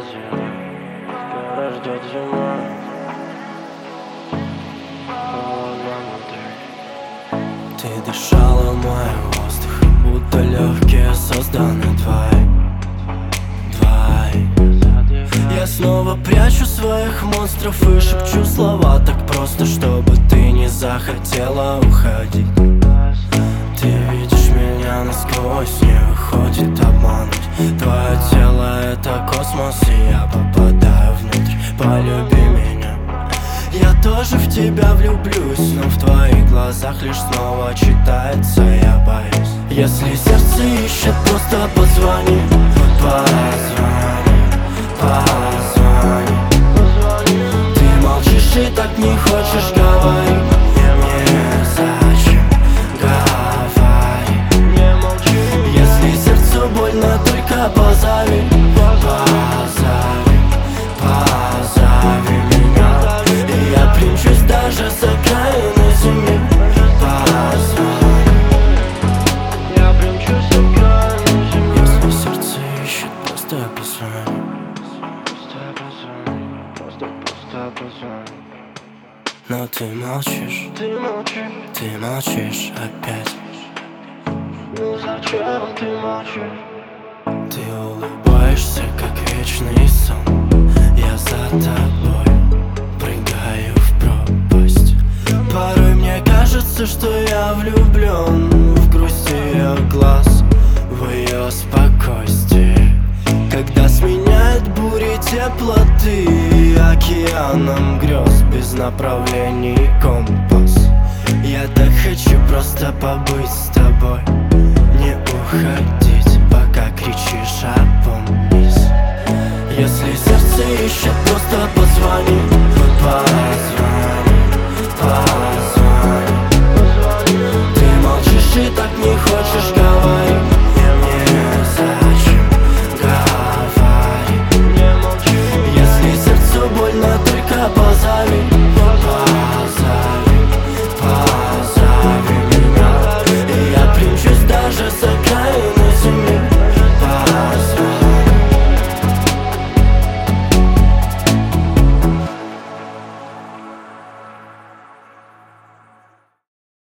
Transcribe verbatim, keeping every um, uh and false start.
фантазия, скоро ждет зима. Холодно внутри. Ты дышала моим воздухом, будто легкие созданы двое, двое. Я снова прячу своих монстров и шепчу слова так просто, чтобы ты не захотела уходить. Ты видишь меня насквозь, не выходит обмануть. Твое тело — это космос, и я попадаю внутрь. Полюби меня, я тоже в тебя влюблюсь, но в твоих глазах лишь снова читается «я боюсь». Если сердце ищет, просто позвони, позвони, позвони. Ты молчишь и так не хочешь говорить. Незачем говорить. Если сердцу больно, только позови, позови, позови меня, и я примчусь даже с окраины земли. Позвони, Я примчусь с окраины земли. если сердце ищет, просто позвони. Просто позвони, просто, просто позвони. Но ты молчишь, Ты молчишь, ты молчишь опять. ну зачем ты молчишь? Ты улыбаешься, как вечный сон. Я за тобой прыгаю в пропасть. Порой мне кажется, что я влюблен в грусть ее глаз, в ее спокойствие, когда сменяет бури теплоты океаном грез без направлений и компас. Я так хочу просто побыть с тобой.